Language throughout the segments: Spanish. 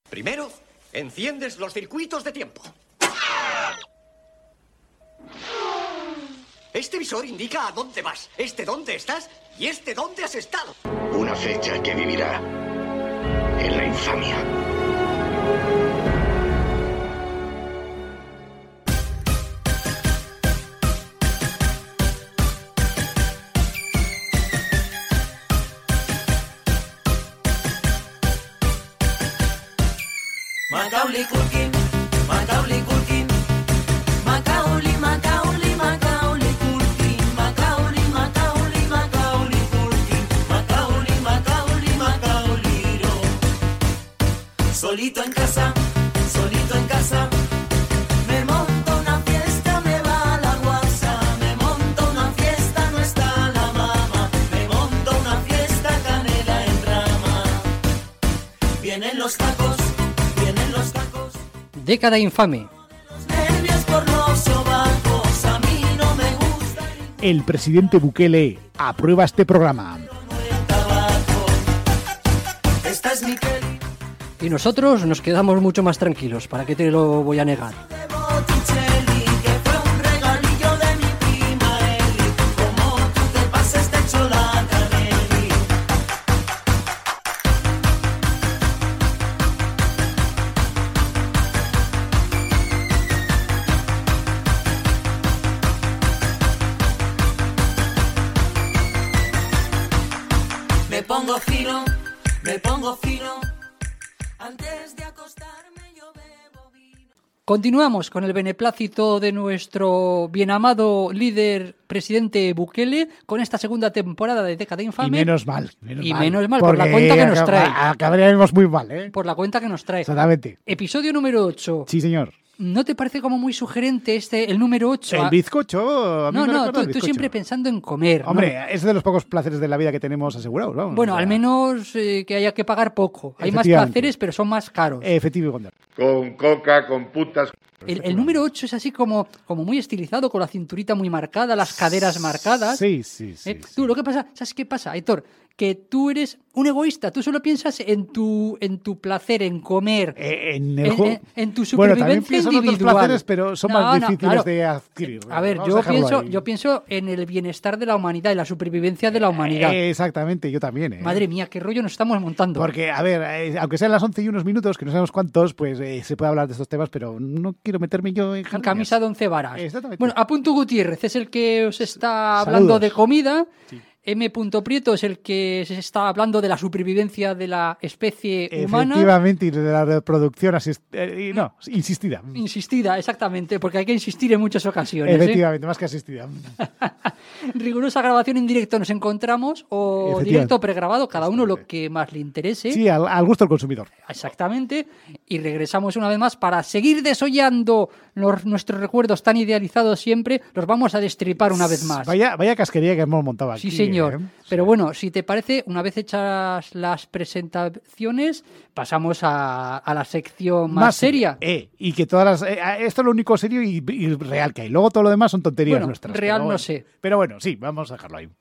Primero, enciendes los circuitos de tiempo. Este visor indica a dónde vas, este dónde estás y este dónde has estado. Una fecha que vivirá en la infamia. Macaulay Culkin, Macaulay Culkin, Macaulay, Macaulay, Macaulay Culkin, Macaulay, Macaulay, Macaulay Culkin, Macaulay, Macaulay, Macaulay no. Solito en casa, me monto una fiesta, me va la guasa, me monto una fiesta, no está la mama, me monto una fiesta, canela en rama, vienen los tacos. Década infame. El presidente Bukele aprueba este programa. Y nosotros nos quedamos mucho más tranquilos. ¿Para qué te lo voy a negar? Me pongo fino, antes de acostarme yo bebo vino. Continuamos con el beneplácito de nuestro bien amado líder presidente Bukele con esta segunda temporada de Década Infame. Y menos mal por la cuenta que nos trae. Acabaríamos muy mal, ¿eh? Por la cuenta que nos trae. Exactamente. Episodio número 8. Sí, señor. ¿No te parece como muy sugerente el número 8? El bizcocho. A mí me recuerda al tú bizcocho. siempre pensando en comer. Hombre, ¿no? es de los pocos placeres de la vida que tenemos asegurados, vamos. Bueno, al menos que haya que pagar poco. Hay más placeres, pero son más caros. Efectivo y Gondar. Con coca, con putas. El número 8 es así como muy estilizado, con la cinturita muy marcada, las caderas marcadas. Sí. Tú, lo que pasa, ¿sabes qué pasa, Aitor? Que tú eres un egoísta, tú solo piensas en tu placer, en comer, en tu supervivencia bueno, también pienso individual. En otros placeres, pero son más difíciles de adquirir. A ver, yo pienso en el bienestar de la humanidad y la supervivencia de la humanidad. Exactamente, yo también. Madre mía, qué rollo nos estamos montando. Porque, a ver, aunque sean las 11 y unos minutos, que no sabemos cuántos, pues se puede hablar de estos temas, pero no quiero meterme yo en camisa de 11 varas. Exactamente. Bueno, Apunto Gutiérrez es el que os está hablando de comida. Sí. M. Prieto es el que se está hablando de la supervivencia de la especie humana. Efectivamente, y de la reproducción insistida. Insistida, exactamente, porque hay que insistir en muchas ocasiones. Efectivamente, más que asistida. Rigurosa grabación en directo nos encontramos, o directo pregrabado, cada uno lo que más le interese. Sí, al gusto del consumidor. Exactamente, y regresamos una vez más para seguir desollando nuestros recuerdos tan idealizados siempre. Los vamos a destripar una vez más. Vaya casquería que hemos montado aquí. Sí, señor. Pero bueno, si te parece, una vez hechas las presentaciones, pasamos a la sección más seria. Y que todas esto es lo único serio y real que hay. Luego todo lo demás son tonterías nuestras. Real no sé. Pero bueno, sí, vamos a dejarlo ahí.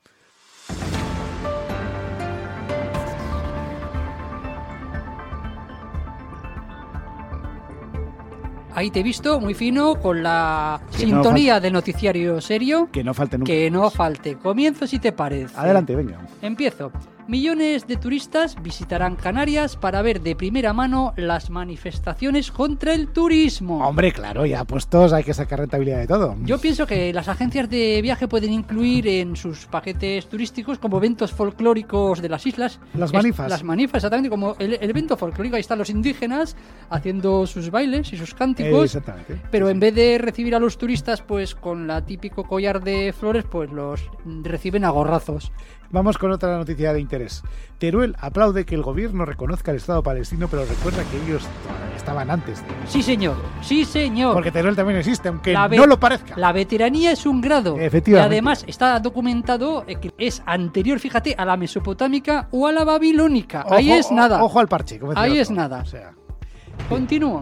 Ahí te he visto, muy fino, con la sintonía de noticiario serio. Que no falte nunca. Que no falte. Comienzo si te parece. Adelante, venga. Empiezo. Millones de turistas visitarán Canarias para ver de primera mano las manifestaciones contra el turismo. Hombre, claro, ya puestos hay que sacar rentabilidad de todo. Yo pienso que las agencias de viaje pueden incluir en sus paquetes turísticos como eventos folclóricos de las islas. Las manifas. Las manifas, exactamente, como el evento folclórico. Ahí están los indígenas haciendo sus bailes y sus cánticos. Exactamente. Pero en vez de recibir a los turistas pues con la típico collar de flores, pues los reciben a gorrazos. Vamos con otra noticia de interés. Teruel aplaude que el gobierno reconozca el Estado palestino, pero recuerda que ellos estaban antes de... Sí, señor. Sí, señor. Porque Teruel también existe, aunque no lo parezca. La veteranía es un grado. Efectivamente. Y además está documentado que es anterior, fíjate, a la mesopotámica o a la babilónica. Ahí es nada. Ojo al parche. Como ahí decía es otro. nada. O sea, continúo.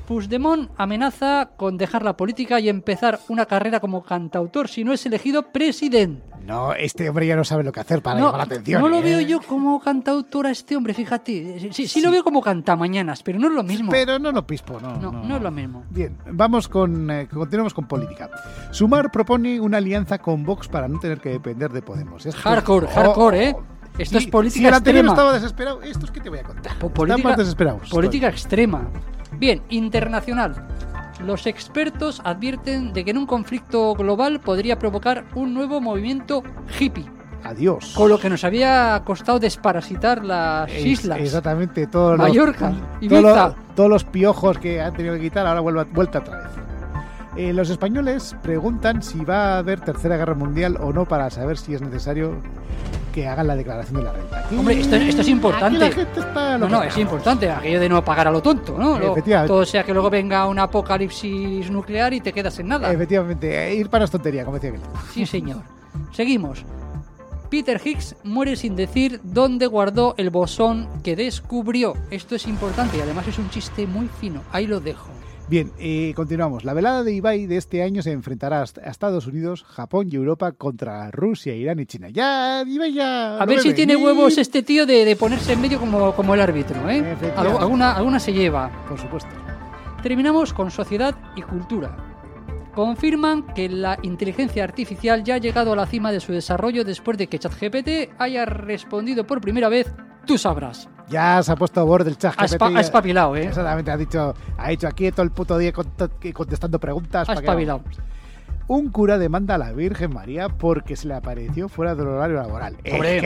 Puigdemont amenaza con dejar la política y empezar una carrera como cantautor si no es elegido presidente. No, este hombre ya no sabe lo que hacer para llamar la atención. No lo veo yo como cantautor a este hombre, fíjate. Sí lo veo como cantamañanas, pero no es lo mismo. Pero no lo pispo, No es lo mismo. Bien, continuamos con política. Sumar propone una alianza con Vox para no tener que depender de Podemos. Hardcore, ¿eh? Esto es política si el anterior extrema. estaba desesperado, esto es que te voy a contar. Están más desesperados. Política extrema. Bien, internacional. Los expertos advierten de que en un conflicto global podría provocar un nuevo movimiento hippie. Adiós. Con lo que nos había costado desparasitar las islas. Exactamente. Mallorca, Ibiza. Todos los piojos que han tenido que quitar, ahora vuelta otra vez. Los españoles preguntan si va a haber tercera guerra mundial o no para saber si es necesario que hagan la declaración de la renta. Aquí, hombre, esto es importante. Aquí la gente está no, es importante, aquello de no pagar a lo tonto, ¿no? Efectivamente. Todo sea que luego venga un apocalipsis nuclear y te quedas en nada. Efectivamente, ir para es tontería, como decía aquel. Sí, señor. Seguimos. Peter Higgs muere sin decir dónde guardó el bosón que descubrió. Esto es importante y además es un chiste muy fino. Ahí lo dejo. Bien, continuamos. La velada de Ibai de este año se enfrentará a Estados Unidos, Japón y Europa contra Rusia, Irán y China. Ya, Ibai ya... A ver si tiene huevos este tío de ponerse en medio como el árbitro, ¿eh? Alguna se lleva. Por supuesto. Terminamos con sociedad y cultura. Confirman que la inteligencia artificial ya ha llegado a la cima de su desarrollo después de que ChatGPT haya respondido por primera vez, tú sabrás. Ya se ha puesto a borde el ChatGPT. Ha espabilado, ¿eh? Exactamente, ha dicho aquí todo el puto día contestando preguntas. Ha espabilado. Un cura demanda a la Virgen María porque se le apareció fuera del horario laboral.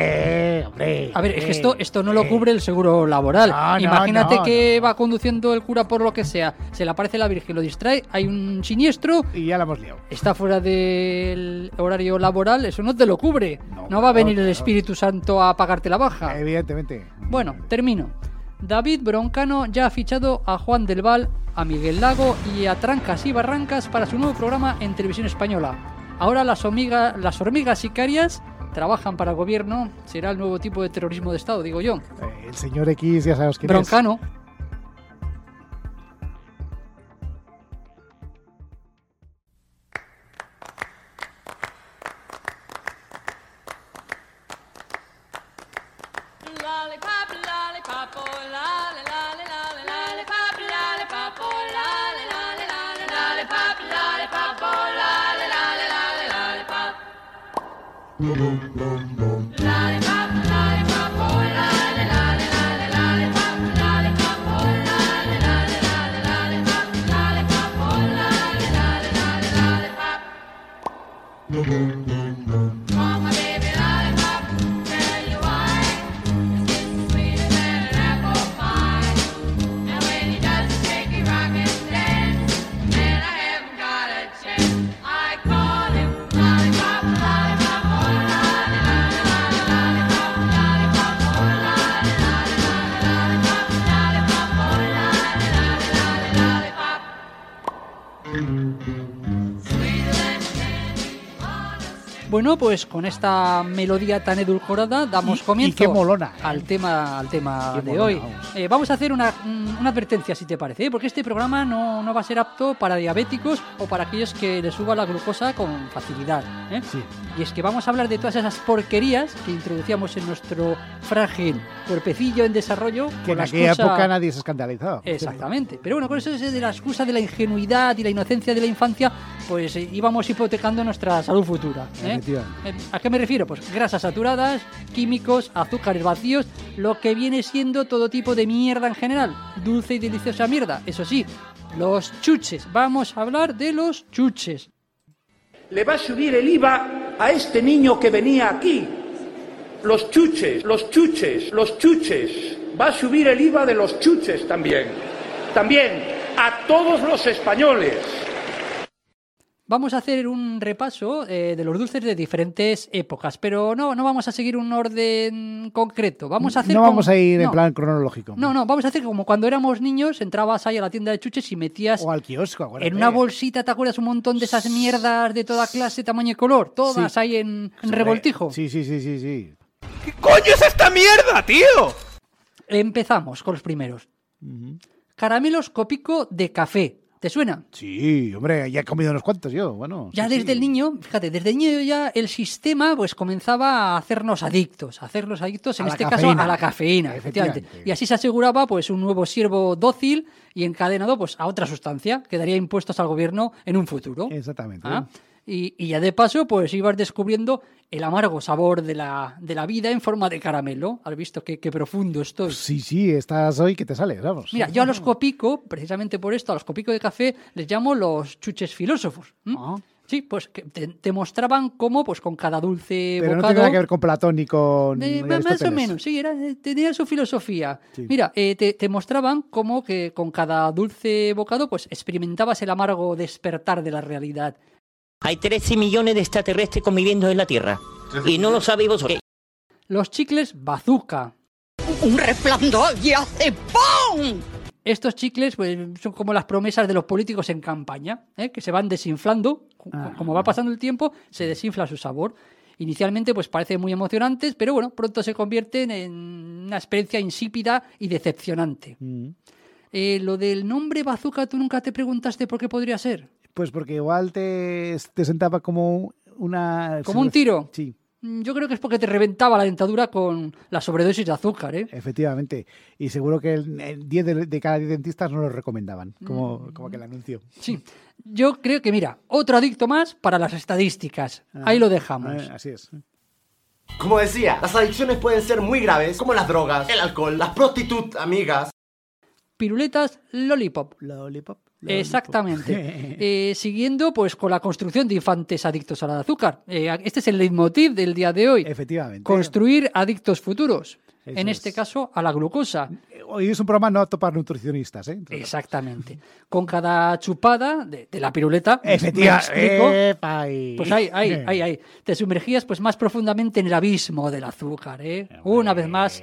Hombre. A ver, es que esto no lo cubre el seguro laboral. Imagínate que va conduciendo el cura por lo que sea, se le aparece la Virgen, lo distrae, hay un siniestro... Y ya la hemos liado. Está fuera del horario laboral, eso no te lo cubre. No va a venir el Espíritu Santo a pagarte la baja. Evidentemente. Bueno, termino. David Broncano ya ha fichado a Juan del Val, a Miguel Lago y a Trancas y Barrancas para su nuevo programa en televisión española. Ahora las hormigas sicarias trabajan para el gobierno. Será el nuevo tipo de terrorismo de Estado, digo yo. El señor X, ya sabes quién Broncano. es. Bueno, pues con esta melodía tan edulcorada damos comienzo qué molona, al tema qué de molona, hoy. Vamos a hacer una advertencia, si te parece, porque este programa no va a ser apto para diabéticos o para aquellos que les suba la glucosa con facilidad. Sí. Y es que vamos a hablar de todas esas porquerías que introducíamos en nuestro frágil cuerpecillo en desarrollo. Que en aquella época nadie se escandalizaba. Exactamente. Pero bueno, con eso de la excusa de la ingenuidad y la inocencia de la infancia, pues íbamos hipotecando nuestra salud futura. ¿A qué me refiero? Pues grasas saturadas, químicos, azúcares vacíos, lo que viene siendo todo tipo de mierda en general. Dulce y deliciosa mierda. Eso sí, los chuches. Vamos a hablar de los chuches. Le va a subir el IVA a este niño que venía aquí. Los chuches, los chuches, los chuches. Va a subir el IVA de los chuches también. También a todos los españoles. Vamos a hacer un repaso de los dulces de diferentes épocas, pero no vamos a seguir un orden concreto. Vamos a ir en plan cronológico. No, vamos a hacer como cuando éramos niños, entrabas ahí a la tienda de chuches y metías... O al kiosco, acuérdate. En una bolsita, ¿te acuerdas? Un montón de esas mierdas de toda clase, tamaño y color. Todas sí. Ahí en revoltijo. Sí. ¿Qué coño es esta mierda, tío? Empezamos con los primeros. caramelos Copico de café. ¿Te suena? Sí, hombre, ya he comido unos cuantos yo. Bueno, Ya sí, desde el niño, fíjate, desde el niño ya el sistema pues comenzaba a hacernos adictos en A la este caso cafeína. a la cafeína, efectivamente. Efectivamente. Y así se aseguraba pues un nuevo siervo dócil y encadenado pues a otra sustancia que daría impuestos al gobierno en un futuro. Exactamente. ¿Ah? Y ya de paso, pues ibas descubriendo el amargo sabor de la vida en forma de caramelo. ¿Has visto qué profundo estoy? Sí, estás hoy que te sales, vamos. Mira, yo a los Copico, precisamente por esto, a los Copico de café, les llamo los chuches filósofos. Ah. Sí, pues que te mostraban cómo, pues con cada dulce Pero no bocado... tiene nada que ver con Platón ni con Más o Aristóteles. menos, sí, tenía su filosofía. Sí. Mira, te mostraban cómo que con cada dulce bocado pues experimentabas el amargo despertar de la realidad. Hay 13 millones de extraterrestres conviviendo en la Tierra. Y no lo sabéis vosotros. Los chicles bazooka. Un resplandor y hace ¡pum! Estos chicles pues, son como las promesas de los políticos en campaña, que se van desinflando. Como va pasando el tiempo, se desinfla su sabor. Inicialmente pues parecen muy emocionantes, pero bueno, pronto se convierten en una experiencia insípida y decepcionante. Lo del nombre bazooka, ¿tú nunca te preguntaste por qué podría ser? Pues porque igual te sentaba como una... ¿Como un tiro? Sí, Yo creo que es porque te reventaba la dentadura con la sobredosis de azúcar, ¿eh? efectivamente. Y seguro que el 10 de cada 10 dentistas no lo recomendaban, como que el anuncio. Sí. Yo creo que, mira, otro adicto más para las estadísticas. Ahí lo dejamos. Así es. Como decía, las adicciones pueden ser muy graves, como las drogas, el alcohol, las prostitutas, amigas. Piruletas lollipop. Lollipop. Exactamente. Siguiendo pues con la construcción de infantes adictos al azúcar. Este es el leitmotiv del día de hoy. Efectivamente. Construir adictos futuros. Eso En es. este caso, a la glucosa. Hoy es un programa no apto para nutricionistas, ¿eh? Exactamente. Con cada chupada de la piruleta, ¿me Efectivamente. explico? Pues ahí. Te sumergías pues más profundamente en el abismo del azúcar, ¿eh? Una vez más,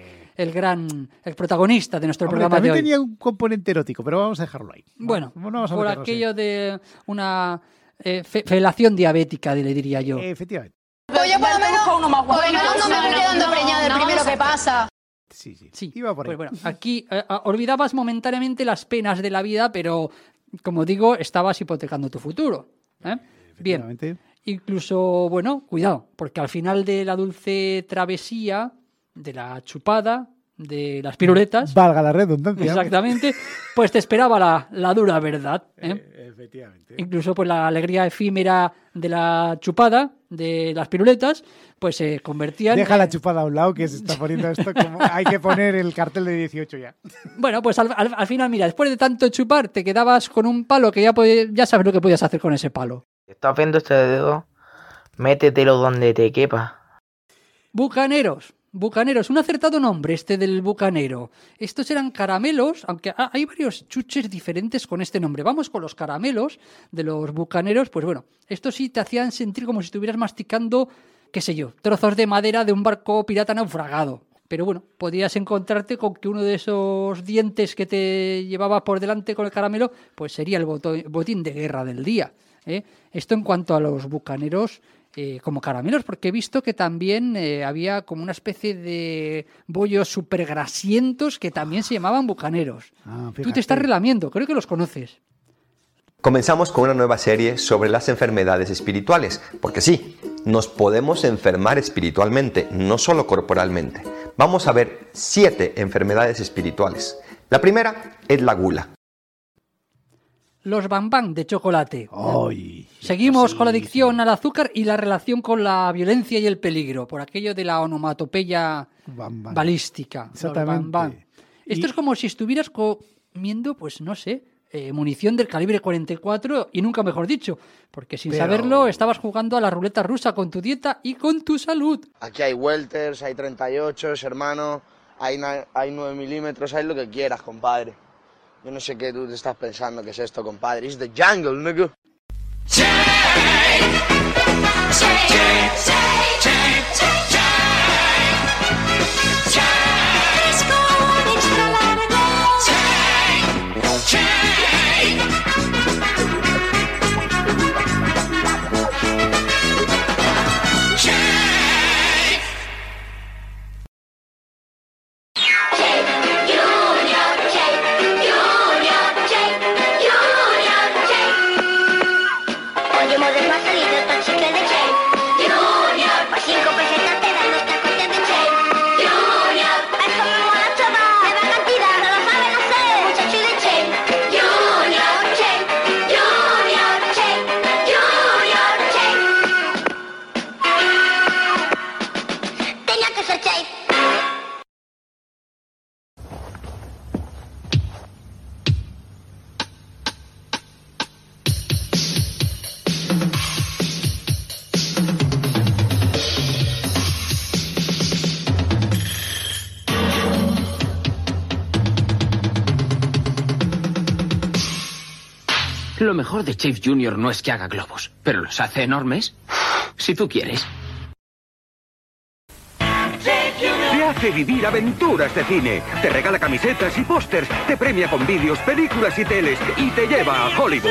el protagonista de nuestro Hombre, programa de también hoy. tenía un componente erótico, pero vamos a dejarlo ahí. Bueno, No vamos a por meternos aquello de una felación diabética, le diría yo. Efectivamente. Pues yo por lo menos no me voy quedando preñada del primero que pasa. Sí. Iba por ahí. Pues bueno, aquí olvidabas momentáneamente las penas de la vida, pero como digo, estabas hipotecando tu futuro. Bien. Efectivamente. Incluso, bueno, cuidado, porque al final de la dulce travesía, de la chupada, de las piruletas, Valga la redundancia. exactamente, pues te esperaba la dura verdad. Efectivamente. Incluso pues la alegría efímera de la chupada, de las piruletas, pues se convertían... Deja la chupada a un lado, que se está poniendo esto como... Hay que poner el cartel de 18 ya. Bueno, pues al final, mira, después de tanto chupar, te quedabas con un palo que ya sabes lo que podías hacer con ese palo. ¿Estás viendo este dedo? Métetelo donde te quepa. Bucaneros, un acertado nombre este del bucanero. Estos eran caramelos, aunque hay varios chuches diferentes con este nombre. Vamos con los caramelos de los bucaneros, pues bueno, estos sí te hacían sentir como si estuvieras masticando, qué sé yo, trozos de madera de un barco pirata naufragado. Pero bueno, podías encontrarte con que uno de esos dientes que te llevaba por delante con el caramelo, pues sería el botín de guerra del día. Esto en cuanto a los bucaneros como caramelos, porque he visto que también había como una especie de bollos súper grasientos que también se llamaban bucaneros. Tú te estás relamiendo, creo que los conoces. Comenzamos con una nueva serie sobre las enfermedades espirituales, porque sí, nos podemos enfermar espiritualmente, no solo corporalmente. Vamos a ver 7 enfermedades espirituales. La primera es la gula. Los bambán de chocolate. ¡Ay! Seguimos con la adicción al azúcar y la relación con la violencia y el peligro, por aquello de la onomatopeya balística. Exactamente. Los bambán. Esto es como si estuvieras comiendo, pues no sé, munición del calibre 44 y nunca mejor dicho, porque sin saberlo estabas jugando a la ruleta rusa con tu dieta y con tu salud. Aquí hay welters, hay 38, hermano, hay 9 milímetros, hay lo que quieras, compadre. Yo no sé qué tú te estás pensando que es esto, compadre. It's the jungle, nigga. Lo mejor de Chave Jr. no es que haga globos, pero los hace enormes. Si tú quieres. Te hace vivir aventuras de cine. Te regala camisetas y pósters. Te premia con vídeos, películas y teles. Y te lleva a Hollywood.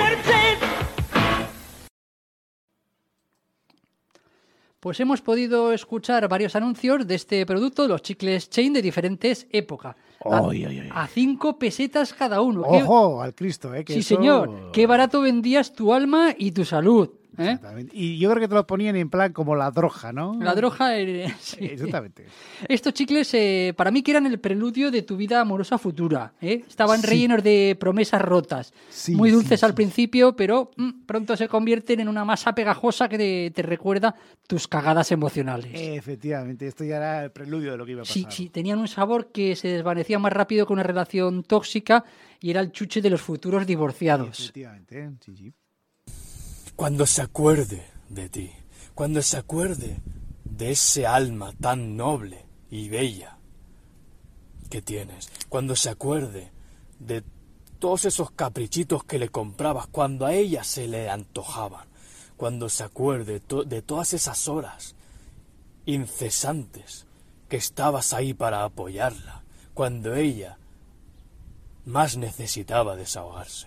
Pues hemos podido escuchar varios anuncios de este producto, los chicles Chain de diferentes épocas. A 5 pesetas cada uno. ¡Ojo, al Cristo! Que sí, eso... señor. Qué barato vendías tu alma y tu salud. Exactamente. Y yo creo que te lo ponían en plan como la droga, ¿no? La droga, sí. Exactamente. Estos chicles, para mí, que eran el preludio de tu vida amorosa futura. Estaban rellenos de promesas rotas. Muy dulces al principio, pero pronto se convierten en una masa pegajosa que te recuerda tus cagadas emocionales. Efectivamente, esto ya era el preludio de lo que iba a pasar. Sí, tenían un sabor que se desvanecía más rápido que una relación tóxica y era el chuche de los futuros divorciados. Efectivamente, sí. Cuando se acuerde de ti, cuando se acuerde de ese alma tan noble y bella que tienes, cuando se acuerde de todos esos caprichitos que le comprabas cuando a ella se le antojaban, cuando se acuerde de todas esas horas incesantes que estabas ahí para apoyarla, cuando ella más necesitaba desahogarse.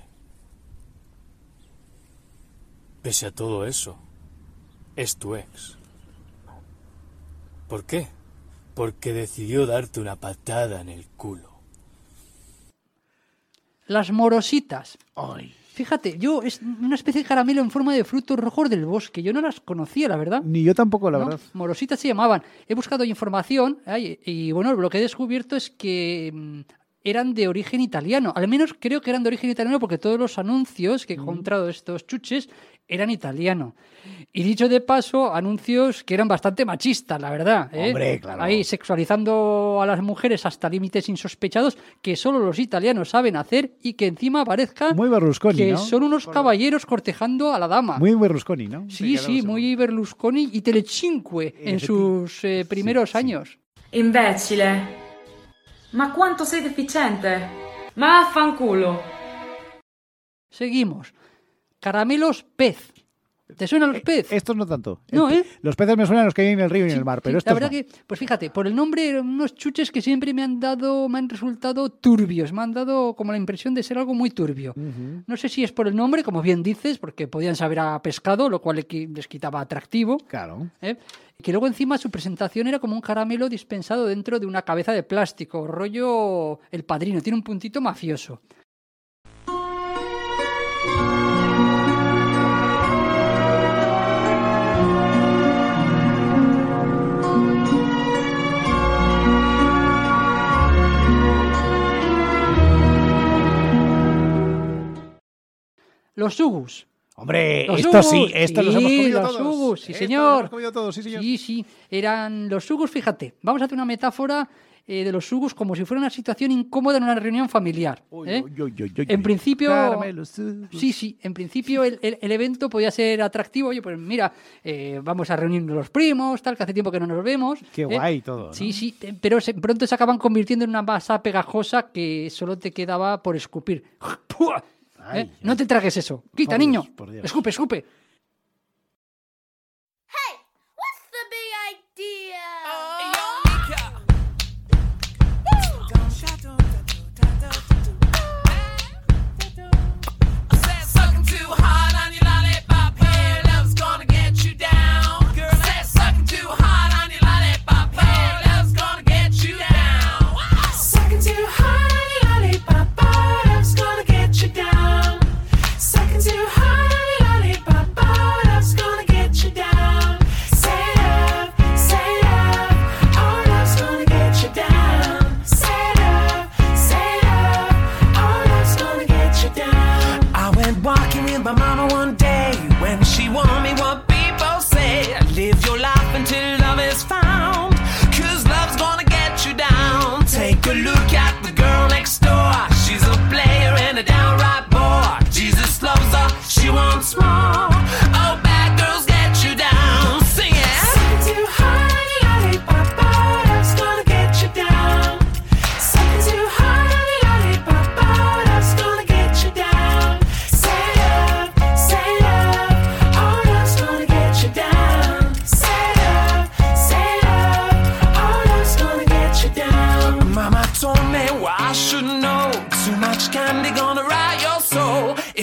Pese a todo eso, es tu ex. ¿Por qué? Porque decidió darte una patada en el culo. Las morositas. Fíjate, es una especie de caramelo en forma de frutos rojos del bosque. Yo no las conocía, la verdad. Ni yo tampoco, la verdad. Morositas se llamaban. He buscado información y bueno, lo que he descubierto es que eran de origen italiano. Al menos creo que eran de origen italiano porque todos los anuncios que he encontrado de estos chuches eran italianos. Y dicho de paso, anuncios que eran bastante machistas, la verdad. Hombre, claro. Ahí sexualizando a las mujeres hasta límites insospechados que solo los italianos saben hacer y que encima parezca muy Berlusconi, que ¿no? son unos caballeros cortejando a la dama. Muy Berlusconi, ¿no? Sí, muy Berlusconi y Telecinque en sus primeros años. Imbecile. Ma quanto sei deficiente. Ma affanculo. Seguimos. Caramelos pez. ¿Te suenan los pez? Estos no tanto. No, Los peces me suenan los que hay en el río y en el mar, pero estos la verdad no. que, pues fíjate, por el nombre eran unos chuches que siempre me han resultado turbios, me han dado como la impresión de ser algo muy turbio. No sé si es por el nombre, como bien dices, porque podían saber a pescado, lo cual les quitaba atractivo. Claro. Que luego encima su presentación era como un caramelo dispensado dentro de una cabeza de plástico, rollo El Padrino, tiene un puntito mafioso. Los Ugus. Hombre, los estos Ugus. Estos los hemos comido los todos. Ugus, sí, Estos señor. Los hemos comido todos, sí, señor. Sí, eran los Ugus, fíjate. Vamos a hacer una metáfora de los Ugus como si fuera una situación incómoda en una reunión familiar. En principio, en principio el evento podía ser atractivo. Oye, pues mira, vamos a reunirnos los primos, tal, que hace tiempo que no nos vemos. Qué guay todo, ¿no? Sí, pero pronto se acaban convirtiendo en una masa pegajosa que solo te quedaba por escupir. No te tragues eso. Quita, niño. Escupe.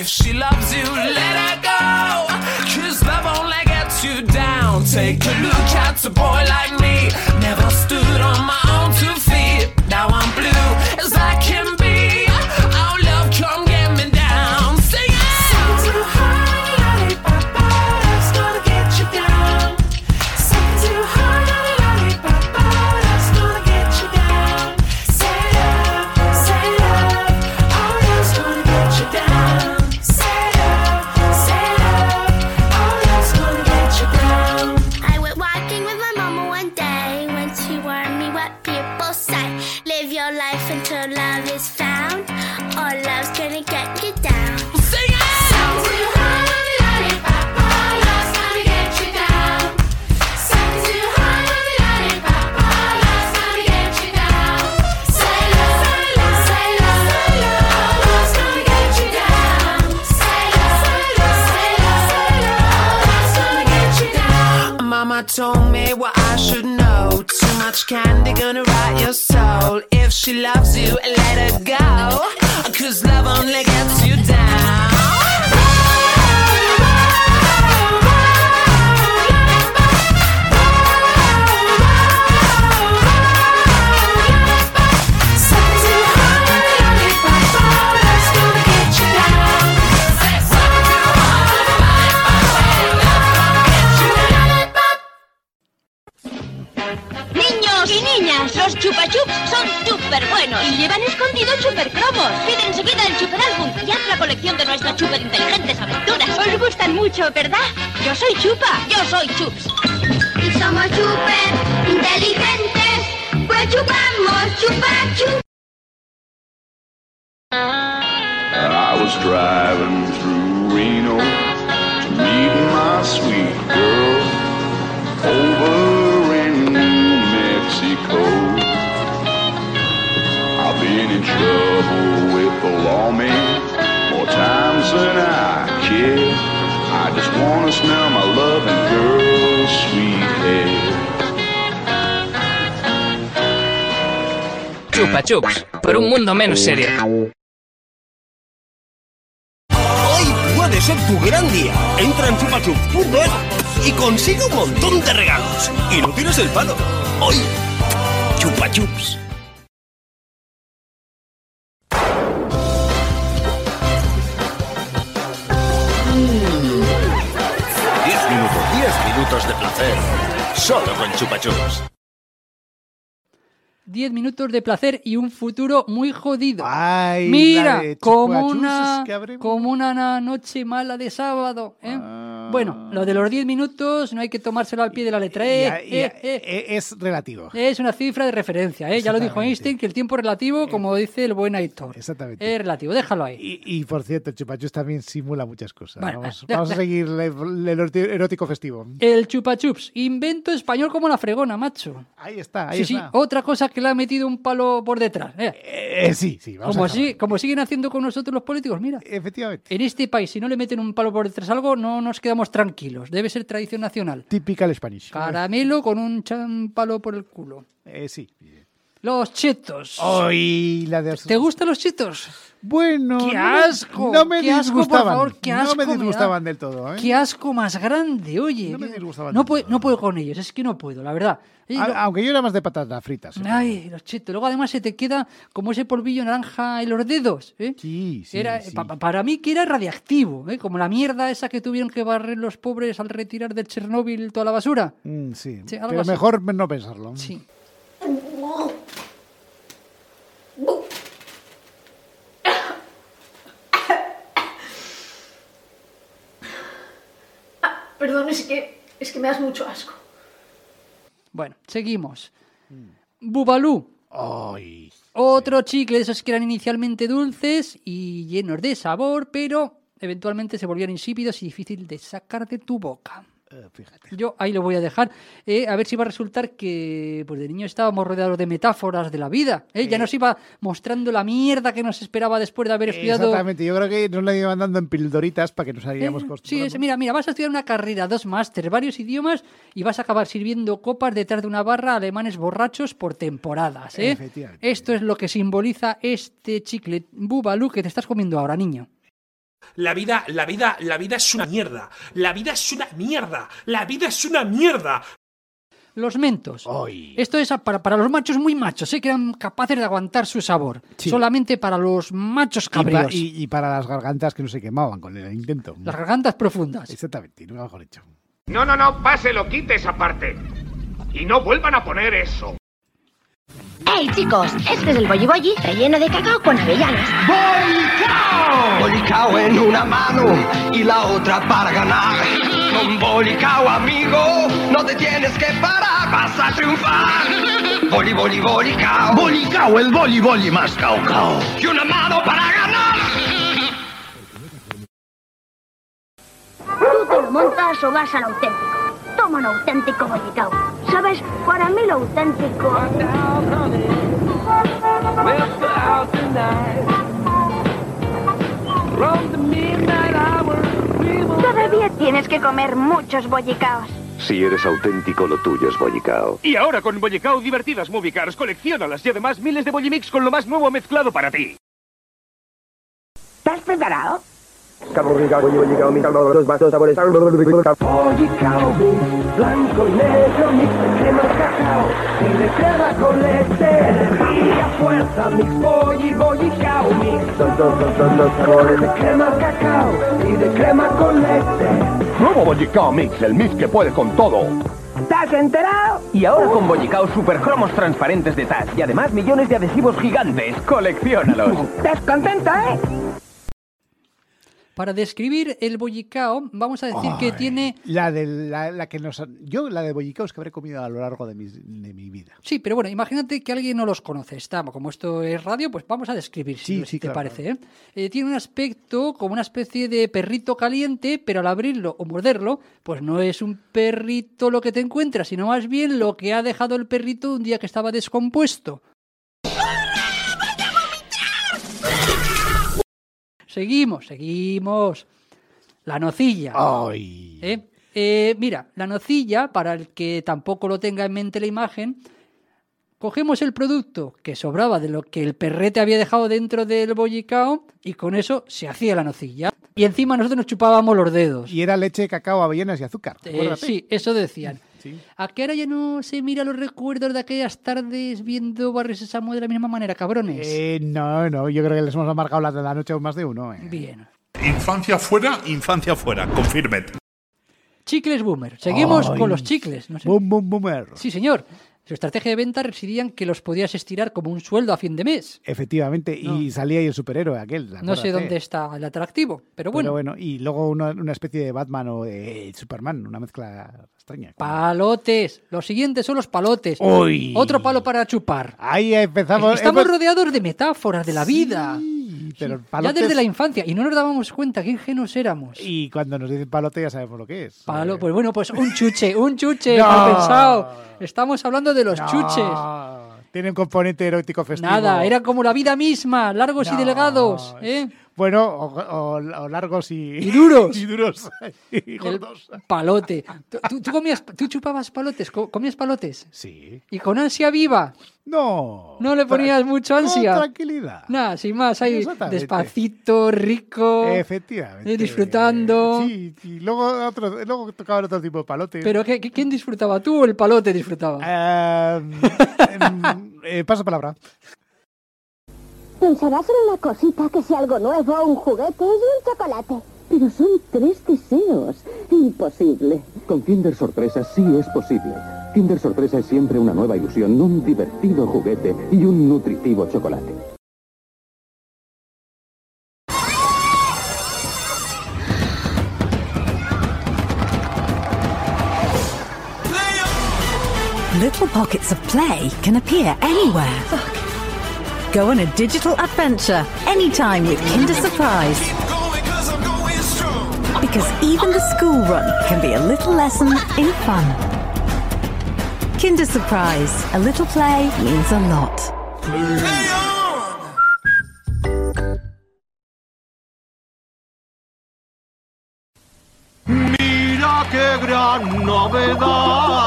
If she loves you, let her go. 'Cause love only gets you down. Take a look at a boy like me. Never stood on my own 2 feet. Now I'm blue as I can be. Oh, love, come get me down. Sing it! Something too hard, lollipop, that's gonna get you down. Something too hard, lollipop, that's gonna get you down. Say love, oh, love's gonna get you down. Say love, oh, love's gonna get you down. I went walking with my mama one day when she warned me what people say. Live your life until love is found, or love's gonna get you down. Sing it! Something too hard, lollipop, love's gonna get you down. Something too hard, lollipop, love's gonna get you down. Say love, oh, love's gonna get you down. Say love, oh, love's gonna get you down. Mama told me what I should know. Too much candy gonna rot your soul. If she loves you, let her go. 'Cause love only gets you down. Niños y niñas, los Chupa Chups son súper buenos y llevan escondidos super cromos. Pide enseguida el Chuper Álbum y haz la colección de nuestras super inteligentes aventuras. Os gustan mucho, ¿verdad? Yo soy Chupa, yo soy Chups. Y somos súper inteligentes, pues chupamos Chupa Chups. I was driving through Reno to meet my sweet girl over in New Mexico. I've been in trouble with the lawman more times than I care. I just wanna smell my loving girl's sweet hair. Chupa Chups, por un mundo menos serio. Puede ser tu gran día. Entra en chupachups.es y consigue un montón de regalos. Y no tires el palo. Hoy, Chupa Chups. Diez minutos de placer. Solo con Chupa Chups. 10 minutos de placer y un futuro muy jodido. Ay, mira, la de como Chupa Chups como una noche mala de sábado. Bueno, lo de los 10 minutos no hay que tomárselo al pie de la letra. Es relativo. Es una cifra de referencia. Ya lo dijo Einstein, que el tiempo es relativo, como dice el buen Aitor. Exactamente. Es relativo, déjalo ahí. Y por cierto, el Chupa Chups también simula muchas cosas. Bueno, vamos a seguir el erótico festivo. El Chupa Chups, invento español como la fregona, macho. Ahí está, Sí, otra cosa que le ha metido un palo por detrás. Sí, vamos como siguen haciendo con nosotros los políticos, mira. Efectivamente. En este país, si no le meten un palo por detrás a algo, no nos quedamos tranquilos. Debe ser tradición nacional. Typical Spanish. Caramelo con un palo por el culo. Sí. Los chetos. ¿Te gustan los chetos? Bueno, ¡qué asco! No me ¡Qué asco, disgustaban. por favor! ¡Qué asco! No me disgustaban del todo. ¡Qué asco más grande! Oye, no me disgustaban. No puedo con ellos, es que no puedo, la verdad. Aunque yo era más de patatas fritas. Ay, los chetos. Luego además se te queda como ese polvillo naranja en los dedos. Sí. Para mí que era radiactivo, como la mierda esa que tuvieron que barrer los pobres al retirar de Chernóbil toda la basura. Sí, algo pero así. mejor no pensarlo. Sí. Perdón, es que me das mucho asco. Bueno, seguimos. Bubalú. Otro chicle, esos que eran inicialmente dulces y llenos de sabor, pero eventualmente se volvían insípidos y difícil de sacar de tu boca. Fíjate. Yo ahí lo voy a dejar, a ver si va a resultar que pues de niño estábamos rodeados de metáforas de la vida, ya nos iba mostrando la mierda que nos esperaba después de haber estudiado. Exactamente, yo creo que nos la iban dando en pildoritas para que nos haríamos Sí, mira, vas a estudiar una carrera, 2 máster, varios idiomas y vas a acabar sirviendo copas detrás de una barra a alemanes borrachos por temporadas. Efectivamente. Esto es lo que simboliza este chicle Bubalú que te estás comiendo ahora, niño. La vida es una mierda. La vida es una mierda. La vida es una mierda. Los mentos. Esto es para los machos muy machos, que eran capaces de aguantar su sabor. Sí. Solamente para los machos cabreos. Y para las gargantas que no se quemaban con el intento. Las gargantas profundas. Exactamente, no mejor dicho. No, páselo, quite esa parte. Y no vuelvan a poner eso. ¡Hey, chicos! Este es el bolli bolli relleno de cacao con avellanas. ¡Bolicao! Bolicao en una mano y la otra para ganar. Con Bolicao, amigo, no te tienes que parar, vas a triunfar. Boli, boli, Bolicao. Bolicao, el boli, boli más cao, cao. Y una mano para ganar. ¿Tú te lo montas o vas al auténtico? Toma un auténtico bollicao. ¿Sabes? Para mí lo auténtico... Todavía tienes que comer muchos bollicaos. Si eres auténtico, lo tuyo es bollicao. Y ahora con Bollicao divertidas movie cars, colecciónalas y además miles de bollimix con lo más nuevo mezclado para ti. ¿Estás preparado? Bollicao, mix, dos vasos, sabores. Bollicao, mix, blanco y negro, mix de crema cacao. Y de crema con leche, energía, fuerza, mix, bollicao, mix. Dos sabores de crema cacao y de crema con leche. Nuevo Bollicao Mix, el mix que puede con todo. ¿Estás enterado? Y ahora con Bollicao supercromos transparentes de Touch y además millones de adhesivos gigantes. ¡Colecciónalos! ¿Estás contento, Para describir el bollicao, vamos a decir que tiene... La de bollicaos que habré comido a lo largo de mi vida. Sí, pero bueno, imagínate que alguien no los conoce. Como esto es radio, pues vamos a describir, si te claro. parece. Tiene un aspecto como una especie de perrito caliente, pero al abrirlo o morderlo, pues no es un perrito lo que te encuentras, sino más bien lo que ha dejado el perrito un día que estaba descompuesto. Seguimos. La nocilla. ¡Ay! Mira, la nocilla, para el que tampoco lo tenga en mente la imagen, cogemos el producto que sobraba de lo que el perrete había dejado dentro del bollicao y con eso se hacía la nocilla. Y encima nosotros nos chupábamos los dedos. Y era leche, cacao, avellanas y azúcar. Sí, eso decían. Sí. ¿A qué hora ya no se mira los recuerdos de aquellas tardes viendo Barrio Sésamo de la misma manera, cabrones? No, yo creo que les hemos amargado la de la noche a más de uno. Bien. Infancia fuera, confirmed. Chicles Boomer. Seguimos con los chicles. No sé. Boomer. Sí, señor. Su estrategia de venta residía en que los podías estirar como un sueldo a fin de mes. Efectivamente, y salía ahí el superhéroe aquel. No sé dónde está el atractivo, pero bueno. Y luego una especie de Batman o de Superman, una mezcla extraña. Palotes. Los siguientes son los palotes. ¡Uy! Otro palo para chupar. Ahí empezamos. Estamos rodeados de metáforas de la vida. Pero ya desde la infancia, y no nos dábamos cuenta qué ingenuos éramos. Y cuando nos dicen palote ya sabemos lo que es. Pues un chuche, mal pensado. Estamos hablando de los chuches. Tiene un componente erótico festivo. Nada, era como la vida misma, largos y delgados. Bueno, o largos y duros. Y duros. Y gordos. El palote. ¿Tú chupabas palotes? ¿Comías palotes? Sí. ¿Y con ansia viva? No. ¿No le ponías mucho ansia? Con tranquilidad. Nada, sin más, ahí despacito, rico. Efectivamente. Disfrutando. Sí, y luego tocaban otro tipo de palote. ¿Pero quién disfrutaba? ¿Tú o el palote disfrutaba? Paso palabra. Pensarás en una cosita, que sea algo nuevo, un juguete y un chocolate. Pero son 3 deseos. Imposible. Con Kinder Sorpresa sí es posible. Kinder Sorpresa es siempre una nueva ilusión, un divertido juguete y un nutritivo chocolate. Little pockets of play can appear anywhere. Go on a digital adventure anytime with Kinder Surprise. Because even the school run can be a little lesson in fun. Kinder Surprise. A little play means a lot. ¡Mira qué gran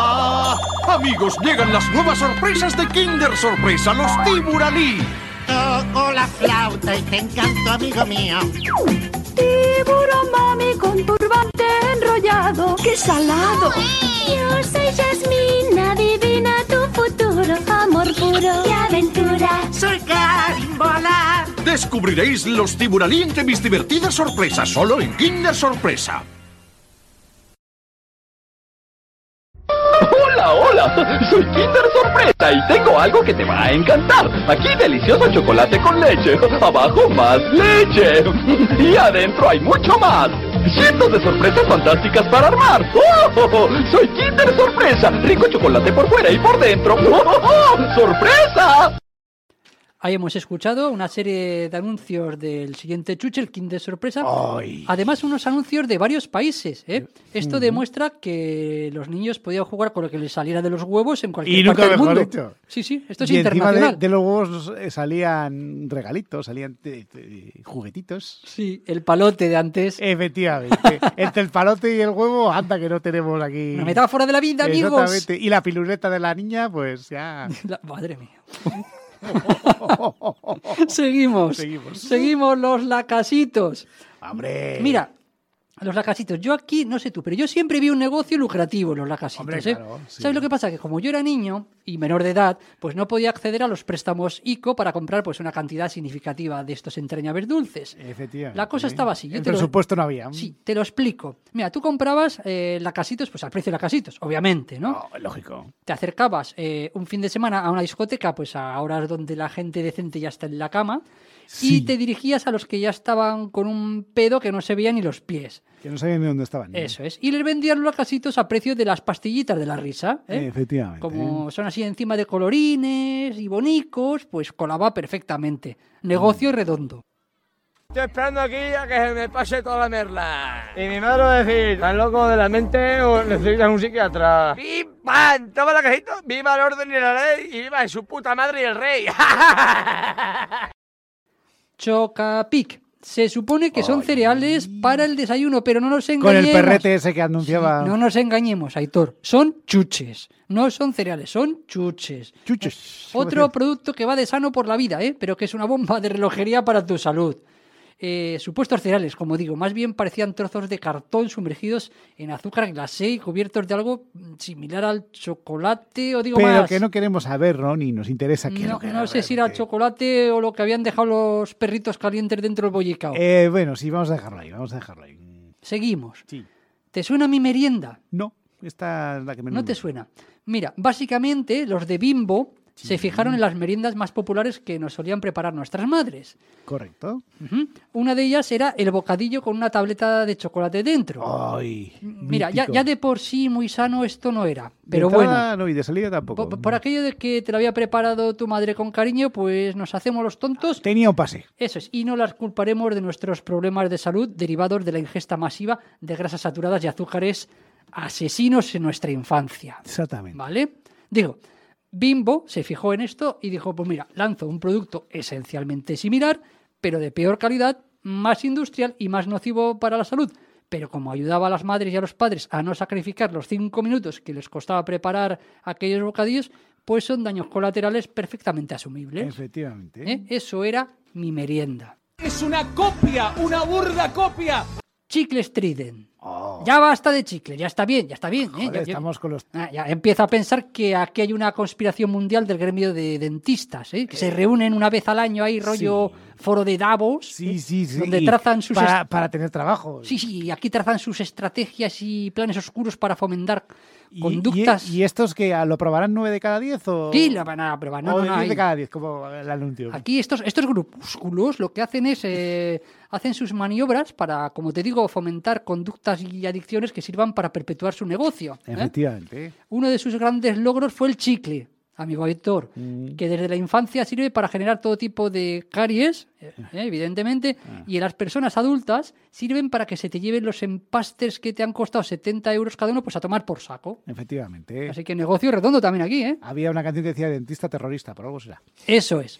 novedad! Amigos, llegan las nuevas sorpresas de Kinder Sorpresa, los Tiburalí. tocó la flauta y te encantó, amigo mío. Tiburón mami con turbante enrollado, ¡qué salado! Yo soy Yasmina, adivina tu futuro, amor puro y aventura. Soy Carimbola. Descubriréis los Tiburalín de mis divertidas sorpresas, solo en Kinder Sorpresa. Hola, hola, soy Kinder Sorpresa y tengo algo que te va a encantar. Aquí delicioso chocolate con leche, abajo más leche y adentro hay mucho más. Cientos de sorpresas fantásticas para armar. ¡Oh! Soy Kinder Sorpresa, rico chocolate por fuera y por dentro. ¡Oh! ¡Sorpresa! Ahí hemos escuchado una serie de anuncios del siguiente chuche, el Kinder Sorpresa. ¡Ay! Además, unos anuncios de varios países. Esto demuestra que los niños podían jugar con lo que les saliera de los huevos en cualquier parte del mundo. Dicho. Sí, esto es y internacional. De los huevos salían regalitos, salían juguetitos. Sí, el palote de antes. Efectivamente. Entre el palote y el huevo, anda que no tenemos aquí. Una metáfora de la vida, amigos. Exactamente. Y la piluleta de la niña, pues ya. Madre mía. Seguimos los lacasitos. ¡Hombre! Mira, los lacasitos. Yo aquí, no sé tú, pero yo siempre vi un negocio lucrativo en los lacasitos. Hombre, claro, sí. ¿Sabes lo que pasa? Que como yo era niño y menor de edad, pues no podía acceder a los préstamos ICO para comprar pues una cantidad significativa de estos entrañables dulces. Efectivamente. La cosa estaba así. El presupuesto no había. Sí, te lo explico. Mira, tú comprabas lacasitos pues al precio de lacasitos, obviamente, ¿no? No, lógico. Te acercabas un fin de semana a una discoteca, pues a horas donde la gente decente ya está en la cama, y te dirigías a los que ya estaban con un pedo que no se veían ni los pies. Que no sabían ni dónde estaban. Eso es. Y les vendían los lacasitos a precio de las pastillitas de la risa. Efectivamente. Como son así encima de colorines y bonicos, pues colaba perfectamente. Negocio redondo. Estoy esperando aquí a que se me pase toda la merla. Y mi madre va a decir, ¿estás loco de la mente o necesitas un psiquiatra? ¡Viva! Toma la cajita, viva el orden y la ley, y viva su puta madre y el rey. Chocapic. Se supone que son cereales para el desayuno, pero no nos engañemos. Con el perrete ese que anunciaba. Sí, no nos engañemos, Aitor. Son chuches. No son cereales, son chuches. Chuches. Otro producto que va de sano por la vida, pero que es una bomba de relojería para tu salud. Supuestos cereales, como digo, más bien parecían trozos de cartón sumergidos en azúcar glacé y cubiertos de algo similar al chocolate, o digo pero más. que no queremos saber, ¿no? Ni nos interesa qué No sé si era chocolate o lo que habían dejado los perritos calientes dentro del bollicao. Bueno, sí, vamos a dejarlo ahí, Seguimos. Sí. ¿Te suena mi merienda? No, esta es la que menos. No te suena. Mira, básicamente los de Bimbo se fijaron en las meriendas más populares que nos solían preparar nuestras madres. Correcto. Una de ellas era el bocadillo con una tableta de chocolate dentro. Ay, mira, ya de por sí muy sano esto no era. Pero de entrada, bueno. No, y de salida tampoco. Por aquello de que te lo había preparado tu madre con cariño, pues nos hacemos los tontos. Tenía un pase. Eso es. Y no las culparemos de nuestros problemas de salud derivados de la ingesta masiva de grasas saturadas y azúcares asesinos en nuestra infancia. Exactamente. ¿Vale? Digo, Bimbo se fijó en esto y dijo, pues mira, lanzo un producto esencialmente similar, pero de peor calidad, más industrial y más nocivo para la salud. Pero como ayudaba a las madres y a los padres a no sacrificar los 5 minutos que les costaba preparar aquellos bocadillos, pues son daños colaterales perfectamente asumibles. Efectivamente. Eso era mi merienda. ¡Es una copia! ¡Una burda copia! Chicles Trident. Ya basta de chicle, ya está bien. Joder, estamos con los... Ya empiezo a pensar que aquí hay una conspiración mundial del gremio de dentistas, que se reúnen una vez al año ahí, rollo foro de Davos, donde trazan sus... Para tener trabajo. Sí, aquí trazan sus estrategias y planes oscuros para fomentar conductas... ¿Y estos que lo probarán 9 de cada 10 o...? Sí, lo van a probar. No, 10 de cada 10, como el anuncio. Aquí estos grupúsculos lo que hacen es... hacen sus maniobras para, como te digo, fomentar conductas y adicciones que sirvan para perpetuar su negocio. Efectivamente. Uno de sus grandes logros fue el chicle, amigo Héctor, que desde la infancia sirve para generar todo tipo de caries, evidentemente, y en las personas adultas sirven para que se te lleven los empastes que te han costado 70 euros cada uno, pues a tomar por saco. Efectivamente. Así que negocio redondo también aquí, Había una canción que decía dentista terrorista, por algo será. Eso es.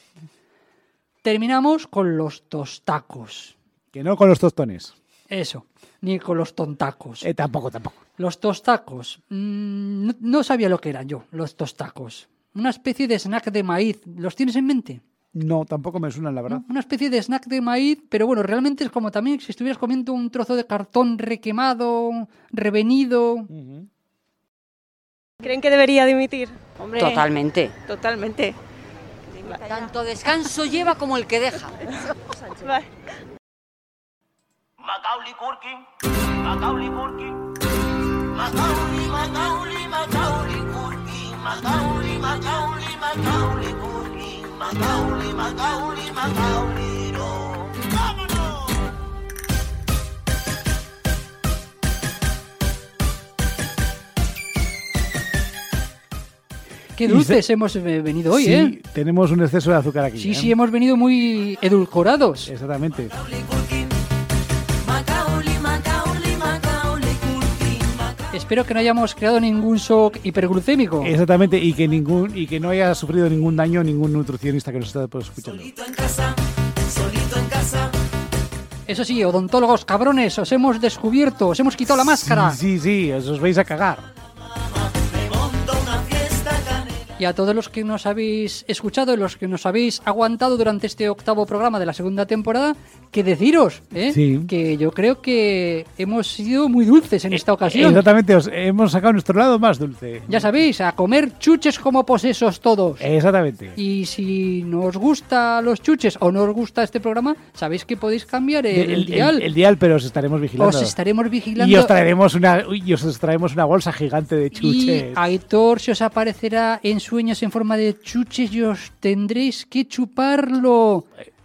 Terminamos con los tostacos. Que no con los tostones. Eso, ni con los tontacos. Tampoco. Los tostacos. No sabía lo que eran yo, los tostacos. Una especie de snack de maíz. ¿Los tienes en mente? No, tampoco me suenan, la verdad. Una especie de snack de maíz, pero bueno, realmente es como también si estuvieras comiendo un trozo de cartón requemado, revenido. ¿Creen que debería dimitir? Hombre, totalmente. Totalmente. Tanto descanso lleva como el que deja. Vale. Macaulay Culkin, Macaulay Culkin, Macaulay, Macaulay, Macaulay Culkin, Macaulay, Macaulay, Macaulay Culkin, Macaulay, Macaulay, Macaulay, no. ¡Vámonos! Qué dulces hemos venido hoy, Sí, tenemos un exceso de azúcar aquí. Sí, hemos venido muy edulcorados. Exactamente. Espero que no hayamos creado ningún shock hiperglucémico. Exactamente, y que no haya sufrido ningún daño ningún nutricionista que nos está escuchando. Solito en casa. Eso sí, odontólogos cabrones, os hemos descubierto, os hemos quitado la máscara. Sí, os vais a cagar. Y a todos los que nos habéis escuchado y los que nos habéis aguantado durante este 8º programa de la segunda temporada, que deciros, que yo creo que hemos sido muy dulces en esta ocasión. Exactamente, hemos sacado nuestro lado más dulce. Ya sabéis, a comer chuches como posesos todos. Exactamente. Y si no os gusta los chuches o no os gusta este programa, sabéis que podéis cambiar el dial. El dial, pero os estaremos vigilando. Os estaremos vigilando. Y os traeremos una bolsa gigante de chuches. Y Aitor se os aparecerá en sueños en forma de chuches y os tendréis que chuparlo.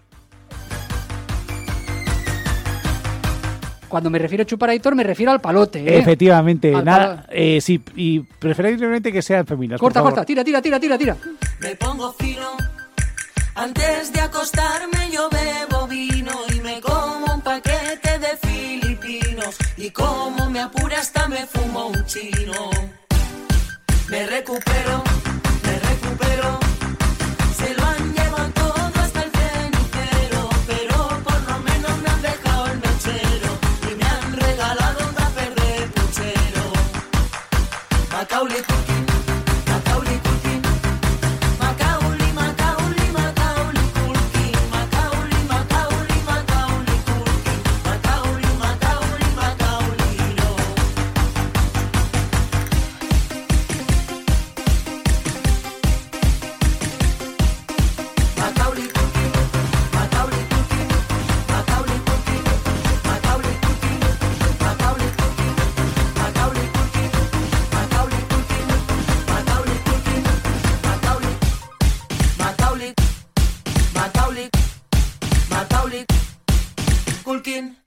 Cuando me refiero a chupar a Aitor, me refiero al palote, ¿eh? Efectivamente. Sí, y preferiblemente que sean féminas. Corta, tira. Me pongo fino. Antes de acostarme yo bebo vino y me como un paquete de filipinos. Y como me apura hasta me fumo un chino. Me recupero. Se lo han llevado todo hasta el cenicero, pero por lo menos me han dejado el mechero y me han regalado un tupper de puchero. Macaulay Culkin, Macaulay Culkin, Macaulay, Macaulay, Macaulay Culkin, Macaulay, Macaulay, Macaulay Culkin, Macaulay, Macaulay, Macaulay, no. Macaulay Culkin.